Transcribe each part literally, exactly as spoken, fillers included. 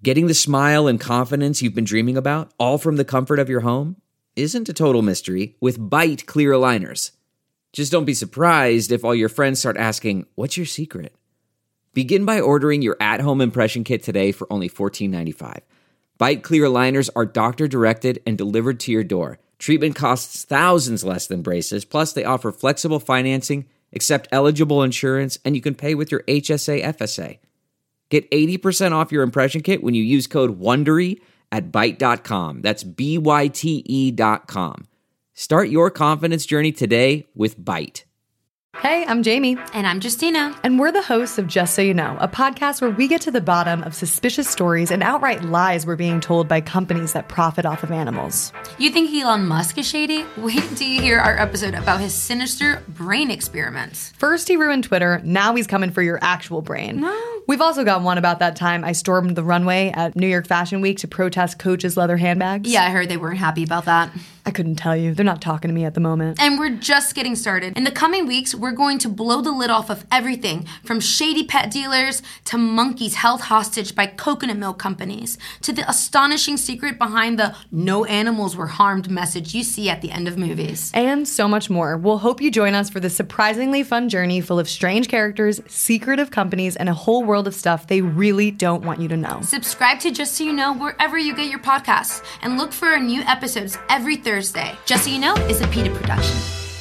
Getting the smile and confidence you've been dreaming about, all from the comfort of your home, isn't a total mystery with Byte clear aligners. Just don't be surprised if all your friends start asking, "What's your secret?" Begin by ordering your at-home impression kit today for only fourteen ninety-five. Byte clear aligners are doctor-directed and delivered to your door. Treatment costs thousands less than braces, plus they offer flexible financing, accept eligible insurance, and you can pay with your H S A F S A. Get eighty percent off your impression kit when you use code WONDERY at byte dot com. That's B Y T E dot com. Start your confidence journey today with Byte. Hey, I'm Jamie. And I'm Justina. And we're the hosts of Just So You Know, a podcast where we get to the bottom of suspicious stories and outright lies we're being told by companies that profit off of animals. You think Elon Musk is shady? Wait till you hear our episode about his sinister brain experiments. First he ruined Twitter, now he's coming for your actual brain. No. We've also got one about that time I stormed the runway at New York Fashion Week to protest Coach's leather handbags. Yeah, I heard they weren't happy about that. I couldn't tell you. They're not talking to me at the moment. And we're just getting started. In the coming weeks, we're going to blow the lid off of everything from shady pet dealers to monkeys held hostage by coconut milk companies to the astonishing secret behind the "no animals were harmed" message you see at the end of movies. And so much more. We'll hope you join us for this surprisingly fun journey full of strange characters, secretive companies, and a whole world of stuff they really don't want you to know. Subscribe to Just So You Know wherever you get your podcasts and look for our new episodes every Thursday. Just So You Know is a PETA production.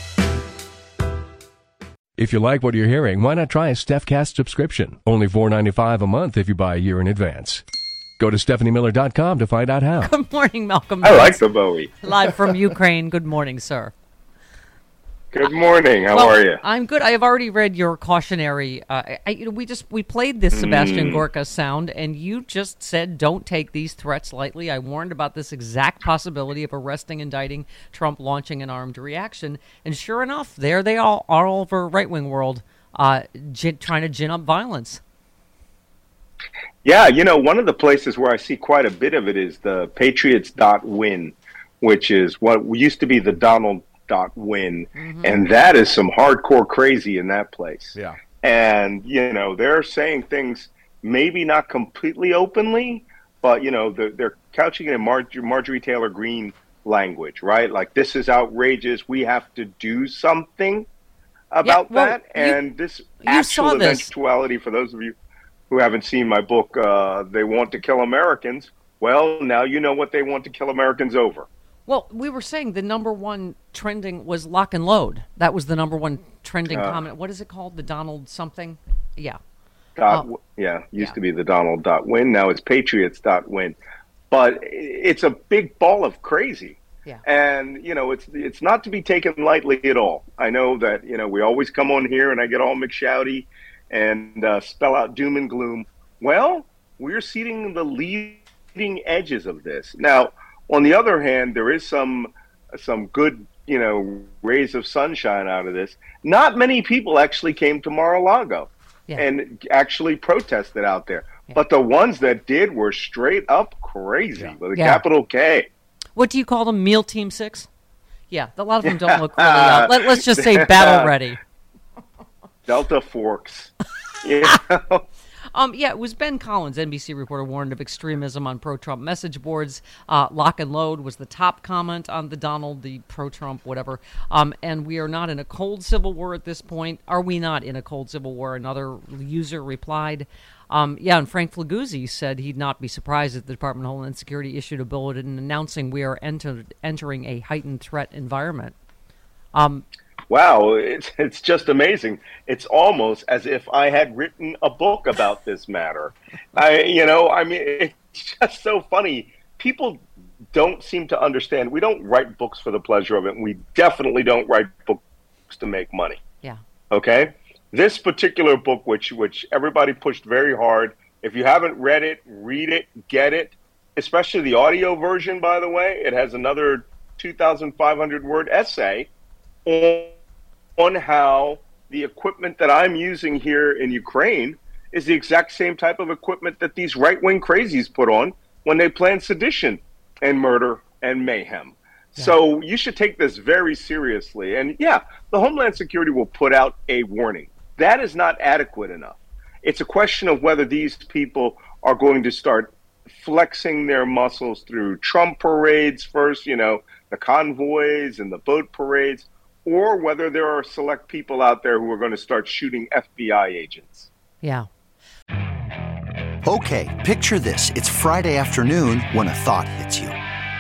If you like what you're hearing, why not try a StephCast subscription? Only four dollars and ninety-five cents a month if you buy a year in advance. Go to stephanie miller dot com to find out how. Good morning, Malcolm. I like the Bowie. Live from Ukraine. Good morning, sir. Good morning. How well, are you? I'm good. I have already read your cautionary. Uh, I, you know, we just we played this Sebastian Mm. Gorka sound, and you just said, "Don't take these threats lightly." I warned about this exact possibility of arresting, indicting Trump, launching an armed reaction, and sure enough, there they all are all over right wing world, uh, gin, trying to gin up violence. Yeah, you know, one of the places where I see quite a bit of it is the Patriots dot win, which is what used to be the Donald dot win, mm-hmm. and that is some hardcore crazy in that place. Yeah, and you know they're saying things maybe not completely openly, but you know they're, they're couching it in Mar- Marjorie Taylor Greene language, right? Like, this is outrageous. We have to do something about yeah, well, that. And you, this you actual saw this. eventuality, for those of you who haven't seen my book, uh, They Want to Kill Americans. Well, now you know what they want to kill Americans over. Well, we were saying the number one trending was lock and load. That was the number one trending uh, comment. What is it called? The Donald something? Yeah. Dot, uh, yeah, used yeah. to be the Donald dot win. Now it's Patriots dot win. But it's a big ball of crazy. Yeah. And, you know, it's it's not to be taken lightly at all. I know that, you know, we always come on here and I get all McShouty and uh, spell out doom and gloom. Well, we're seeing the leading edges of this. Now, on the other hand, there is some some good, you know, rays of sunshine out of this. Not many people actually came to Mar-a-Lago yeah. and actually protested out there. Yeah. But the ones that did were straight up crazy yeah. with a yeah. capital K. What do you call them? Meal Team Six? Yeah, a lot of them don't look really uh, Let, let's just say battle ready. Delta Forks. You know? Um, yeah, it was Ben Collins, N B C reporter, warned of extremism on pro-Trump message boards. Uh, lock and load was the top comment on the Donald, the pro-Trump, whatever. Um, and we are not in a cold civil war at this point. Are we not in a cold civil war? Another user replied. Um, yeah, and Frank Flaguzzi said he'd not be surprised if the Department of Homeland Security issued a bulletin announcing we are enter- entering a heightened threat environment. Um, Wow, it's it's just amazing. It's almost as if I had written a book about this matter. I, you know, I mean, it's just so funny. People don't seem to understand. We don't write books for the pleasure of it, and we definitely don't write books to make money. Yeah. Okay? This particular book, which which everybody pushed very hard, if you haven't read it, read it, get it, especially the audio version, by the way. It has another two thousand five hundred word essay on on how the equipment that I'm using here in Ukraine is the exact same type of equipment that these right-wing crazies put on when they plan sedition and murder and mayhem. Yeah. So you should take this very seriously. And yeah, the Homeland Security will put out a warning. That is not adequate enough. It's a question of whether these people are going to start flexing their muscles through Trump parades first, you know, the convoys and the boat parades, or whether there are select people out there who are going to start shooting F B I agents. Yeah. Okay, picture this. It's Friday afternoon when a thought hits you.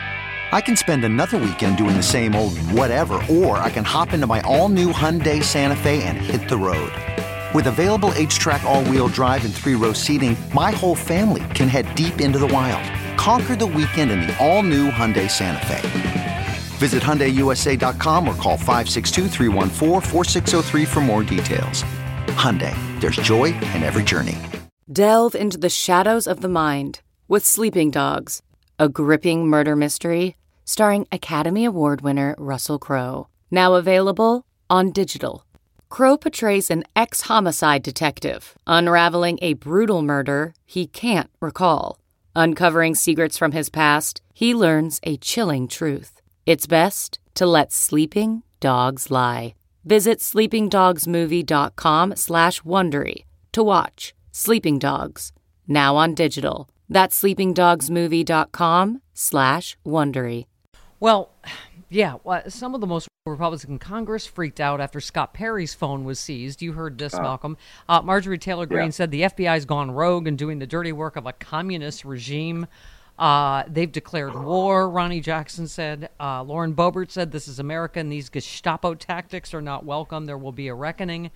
I can spend another weekend doing the same old whatever, or I can hop into my all-new Hyundai Santa Fe and hit the road. With available H-Track all-wheel drive and three-row seating, my whole family can head deep into the wild. Conquer the weekend in the all-new Hyundai Santa Fe. Visit Hyundai U S A dot com or call five six two, three one four, four six zero three for more details. Hyundai, there's joy in every journey. Delve into the shadows of the mind with Sleeping Dogs, a gripping murder mystery starring Academy Award winner Russell Crowe. Now available on digital. Crowe portrays an ex-homicide detective unraveling a brutal murder he can't recall. Uncovering secrets from his past, he learns a chilling truth. It's best to let sleeping dogs lie. Visit sleepingdogsmovie.com slash Wondery to watch Sleeping Dogs, now on digital. That's sleepingdogsmovie.com slash Wondery. Well, yeah, well, some of the most Republicans in Congress freaked out after Scott Perry's phone was seized. You heard this, uh, Malcolm. Uh, Marjorie Taylor Greene yeah. said the F B I's gone rogue and doing the dirty work of a communist regime. Uh, they've declared war, Ronnie Jackson said. Uh, Lauren Boebert said this is America and these Gestapo tactics are not welcome. There will be a reckoning.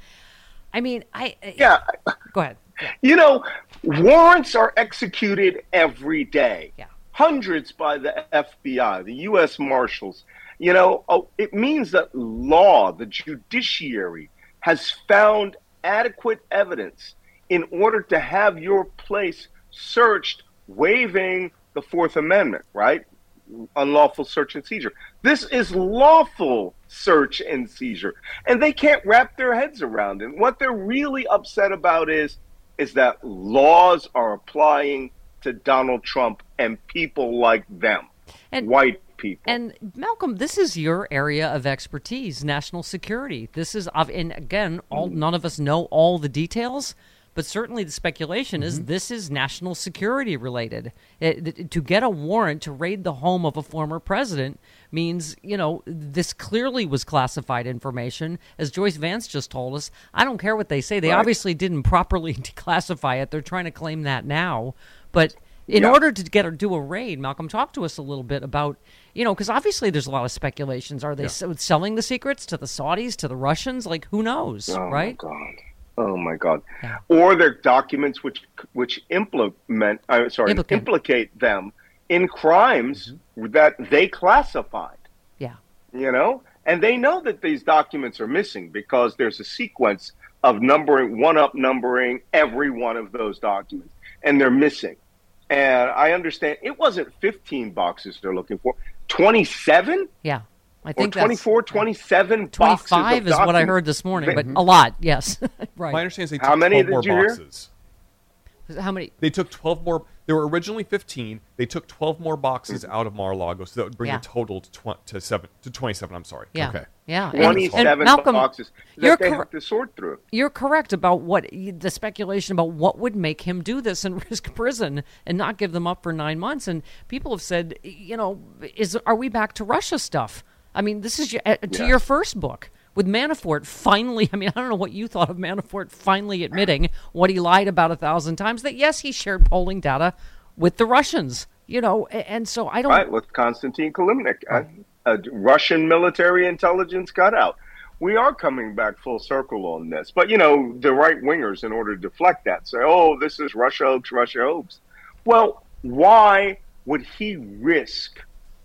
I mean, I... Yeah. Go ahead. Yeah. You know, warrants are executed every day. Yeah. Hundreds by the F B I, the U S Marshals. You know, oh, it means that law, the judiciary, has found adequate evidence in order to have your place searched, waiving the Fourth Amendment, right? Unlawful search and seizure. This is lawful search and seizure. And they can't wrap their heads around it. What they're really upset about is, is that laws are applying to Donald Trump and people like them, and, white people. And Malcolm, this is your area of expertise, national security. This is, and again, all none of us know all the details, but certainly the speculation mm-hmm. is this is national security related. It, to get a warrant to raid the home of a former president means, you know, this clearly was classified information. As Joyce Vance just told us, I don't care what they say. They right. obviously didn't properly declassify it. They're trying to claim that now. But in yeah. order to get or do a raid, Malcolm, talk to us a little bit about, you know, because obviously there's a lot of speculations. Are they yeah. selling the secrets to the Saudis, to the Russians? Like, who knows, oh, right? Oh, my God. Oh, my God. Yeah. Or they're documents which which implement, uh, sorry, implicate. implicate them in crimes mm-hmm. that they classified. Yeah. You know? And they know that these documents are missing because there's a sequence of numbering, one-up numbering every one of those documents. And they're missing. And I understand it wasn't fifteen boxes they're looking for. twenty-seven? Yeah. I think or twenty-four, that's, twenty-seven twenty-five boxes of is what I heard this morning, but a lot, yes. Right. My understanding is they took How many twelve did more you boxes. Hear? How many? They took twelve more. There were originally fifteen. They took twelve more boxes out of Mar-a-Lago, so that would bring yeah. the total to, tw- to seven to twenty-seven. I'm sorry. Yeah. Okay. Yeah. twenty-seven and, and Malcolm, boxes that you're they cor- have to sort through. You're correct about what the speculation about what would make him do this and risk prison and not give them up for nine months. And people have said, you know, is are we back to Russia stuff? I mean, this is your, uh, to yeah. your first book. With Manafort finally, I mean, I don't know what you thought of Manafort finally admitting what he lied about a thousand times, that yes, he shared polling data with the Russians, you know, and so I don't... Right, with Konstantin Kilimnik, a, a Russian military intelligence cutout. We are coming back full circle on this. But, you know, the right-wingers, in order to deflect that, say, oh, this is Russia hoax, Russia hoax. Well, why would he risk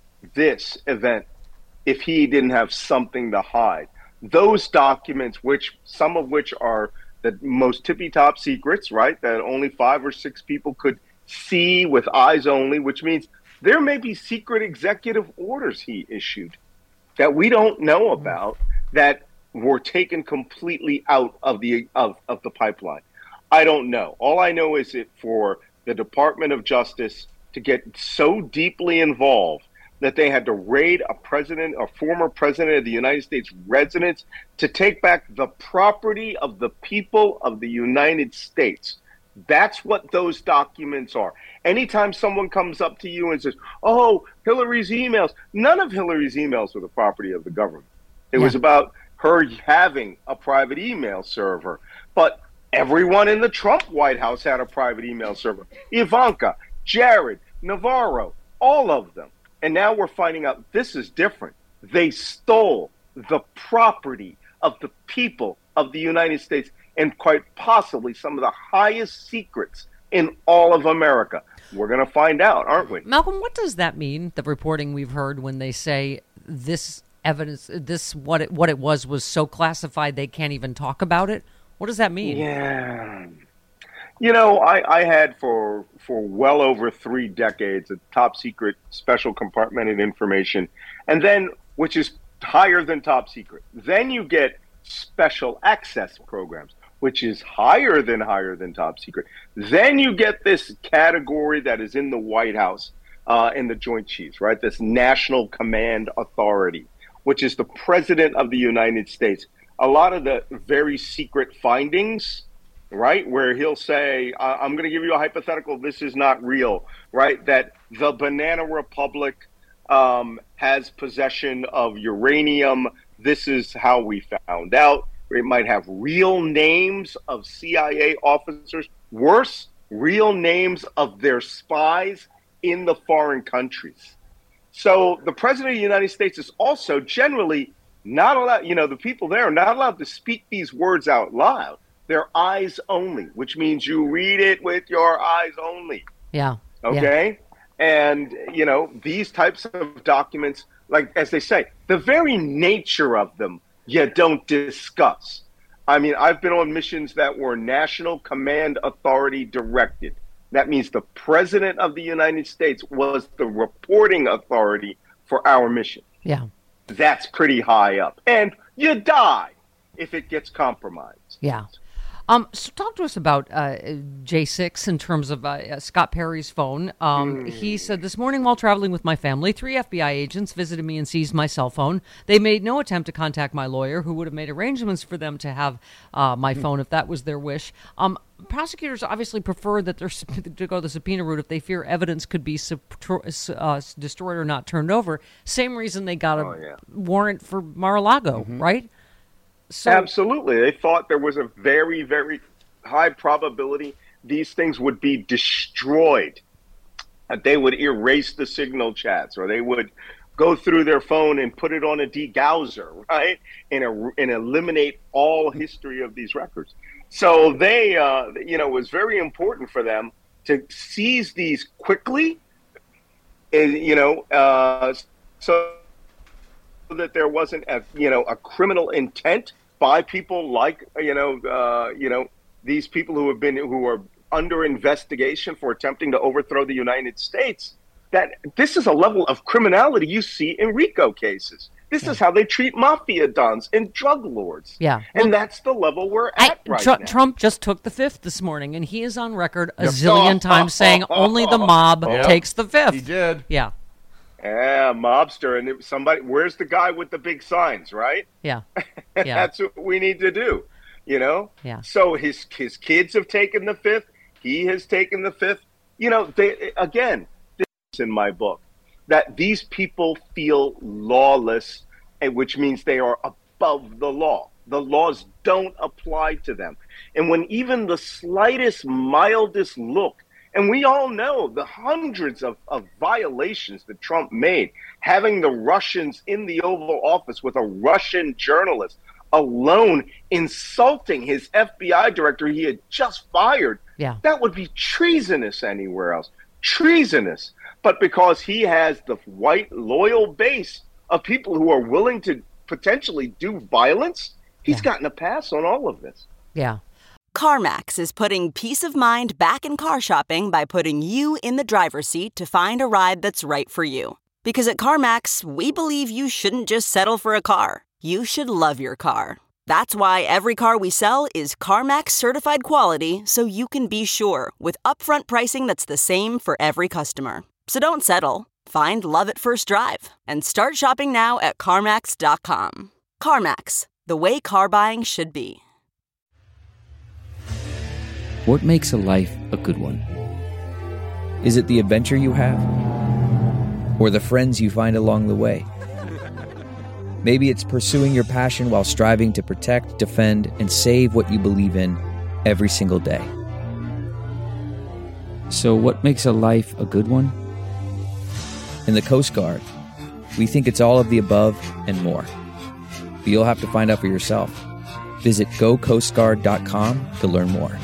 this event if he didn't have something to hide? Those documents, which some of which are the most tippy-top secrets, right, that only five or six people could see with eyes only, which means there may be secret executive orders he issued that we don't know about that were taken completely out of the of, of the pipeline. I don't know. All I know is it for the Department of Justice to get so deeply involved that they had to raid a president, a former president of the United States residence to take back the property of the people of the United States. That's what those documents are. Anytime someone comes up to you and says, oh, Hillary's emails, none of Hillary's emails were the property of the government. It yeah. was about her having a private email server. But everyone in the Trump White House had a private email server. Ivanka, Jared, Navarro, all of them. And now we're finding out this is different. They stole the property of the people of the United States and quite possibly some of the highest secrets in all of America. We're going to find out, aren't we? Malcolm, what does that mean, the reporting we've heard when they say this evidence, this what it, what it was, was so classified they can't even talk about it? What does that mean? Yeah. You know, I, I had for for well over three decades a top secret special compartmented information, and then, which is higher than top secret. Then you get special access programs, which is higher than higher than top secret. Then you get this category that is in the White House, uh, in the Joint Chiefs, right? This National Command Authority, which is the President of the United States. A lot of the very secret findings, right, where he'll say, I'm going to give you a hypothetical, this is not real, right, that the Banana Republic um, has possession of uranium. This is how we found out. It might have real names of C I A officers. Worse, real names of their spies in the foreign countries. So the President of the United States is also generally not allowed, you know, the people there are not allowed to speak these words out loud. They're eyes only, which means you read it with your eyes only. Yeah. Okay? Yeah. And, you know, these types of documents, like, as they say, the very nature of them, you don't discuss. I mean, I've been on missions that were National Command Authority directed. That means the President of the United States was the reporting authority for our mission. Yeah. That's pretty high up. And you die if it gets compromised. Yeah. Um, so talk to us about uh, J six in terms of uh, Scott Perry's phone. Um, mm. He said, this morning while traveling with my family, three F B I agents visited me and seized my cell phone. They made no attempt to contact my lawyer, who would have made arrangements for them to have uh, my mm. phone if that was their wish. Um, prosecutors obviously prefer that they're to go the subpoena route if they fear evidence could be sub- uh, destroyed or not turned over. Same reason they got a oh, yeah. warrant for Mar-a-Lago, mm-hmm. right? So, absolutely. They thought there was a very, very high probability these things would be destroyed. That they would erase the signal chats, or they would go through their phone and put it on a degausser, right? And, a, and eliminate all history of these records. So they, uh, you know, it was very important for them to seize these quickly, and, you know, uh, so that there wasn't a, you know, a criminal intent by people like, you know, uh, you know, these people who have been, who are under investigation for attempting to overthrow the United States. That this is a level of criminality you see in RICO cases. This yeah. is how they treat mafia dons and drug lords. Yeah. And well, that's the level we're at I, right Tr- now. Trump just took the fifth this morning, and he is on record a zillion times saying only the mob yep. takes the fifth. He did. Yeah. Yeah, mobster. And somebody, where's the guy with the big signs, right? Yeah. yeah. That's what we need to do, you know? Yeah. So his his kids have taken the fifth. He has taken the fifth. You know, they, again, this is in my book, that these people feel lawless, and which means they are above the law. The laws don't apply to them. And when even the slightest, mildest look, and we all know the hundreds of, of violations that Trump made, having the Russians in the Oval Office with a Russian journalist alone insulting his F B I director he had just fired, yeah. that would be treasonous anywhere else. Treasonous. But because he has the white, loyal base of people who are willing to potentially do violence, he's yeah. gotten a pass on all of this. Yeah. CarMax is putting peace of mind back in car shopping by putting you in the driver's seat to find a ride that's right for you. Because at CarMax, we believe you shouldn't just settle for a car. You should love your car. That's why every car we sell is CarMax certified quality, so you can be sure with upfront pricing that's the same for every customer. So don't settle. Find love at first drive and start shopping now at CarMax dot com. CarMax, the way car buying should be. What makes a life a good one? Is it the adventure you have? Or the friends you find along the way? Maybe it's pursuing your passion while striving to protect, defend, and save what you believe in every single day. So what makes a life a good one? In the Coast Guard, we think it's all of the above and more. But you'll have to find out for yourself. Visit go coast guard dot com to learn more.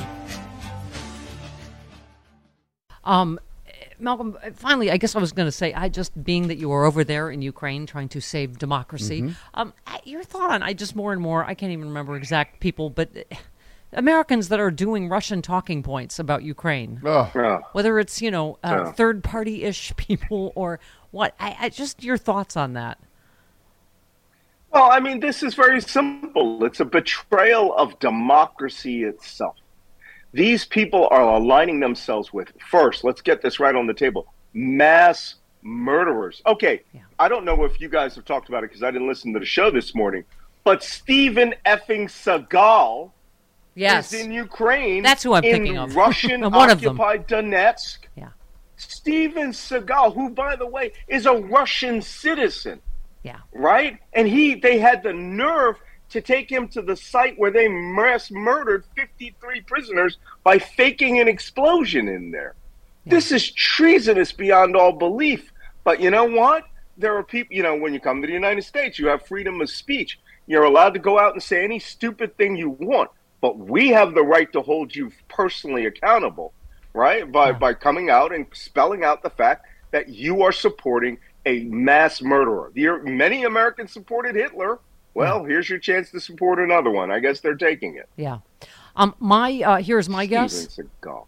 Um, Malcolm, finally, I guess I was going to say, I just being that you were over there in Ukraine trying to save democracy. Mhm. Um, your thought on I just more and more I can't even remember exact people, but Americans that are doing Russian talking points about Ukraine, Oh. whether it's you know uh, Oh. third party ish people or what. I, I just your thoughts on that. Well, I mean, this is very simple. It's a betrayal of democracy itself. These people are aligning themselves with, first, let's get this right on the table, mass murderers. Okay, I don't know if you guys have talked about it because I didn't listen to the show this morning, but Steven effing Seagal Yes. is in Ukraine. That's who I'm in thinking of. Russian One of them. occupied Donetsk. Yeah. Steven Seagal, who, by the way, is a Russian citizen. Yeah. Right? And he, they had the nerve to take him to the site where they mass murdered fifty-three prisoners by faking an explosion in there. Yeah. This is treasonous beyond all belief. But you know what? There are people, you know, when you come to the United States, you have freedom of speech. You're allowed to go out and say any stupid thing you want. But we have the right to hold you personally accountable, right? By, yeah. by coming out and spelling out the fact that you are supporting a mass murderer. The, many Americans supported Hitler. Well, here's your chance to support another one. I guess they're taking it. Yeah. Um. My uh, here's my Steven guess. Seagal.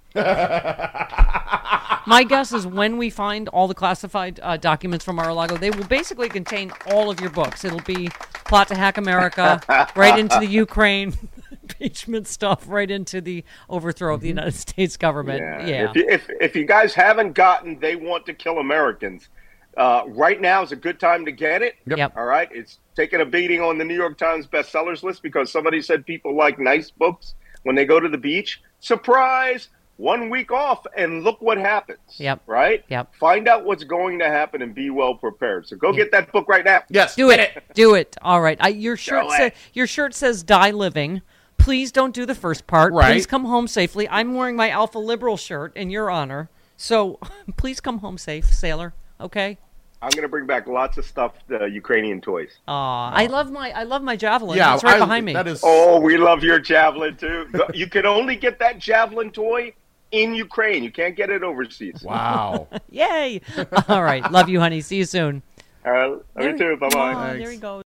My guess is when we find all the classified uh, documents from Mar-a-Lago, they will basically contain all of your books. It'll be Plot to Hack America, right into the Ukraine impeachment stuff, right into the overthrow of the United States government. Yeah. yeah. If, you, if if you guys haven't gotten, they want to kill Americans. Uh, right now is a good time to get it. Yep. All right. It's taking a beating on the New York Times bestsellers list because somebody said people like nice books when they go to the beach. Surprise! One week off, and look what happens. Yep. Right? Yep. Find out what's going to happen and be well prepared. So go Yep. get that book right now. Yes. Do it. Do it. All right. I, your shirt Do says it. your shirt says "Die Living." Please don't do the first part. Right. Please come home safely. I'm wearing my Alpha Liberal shirt in your honor. So please come home safe, sailor. Okay. I'm going to bring back lots of stuff, uh, Ukrainian toys. Aw, I love my I love my javelin. Yeah, it's right I- behind me. That is. Oh, we love your javelin, too. You can only get that javelin toy in Ukraine. You can't get it overseas. Wow. Yay! All right, love you, honey. See you soon. All right. Love you, too. Bye-bye. Aw, there he goes.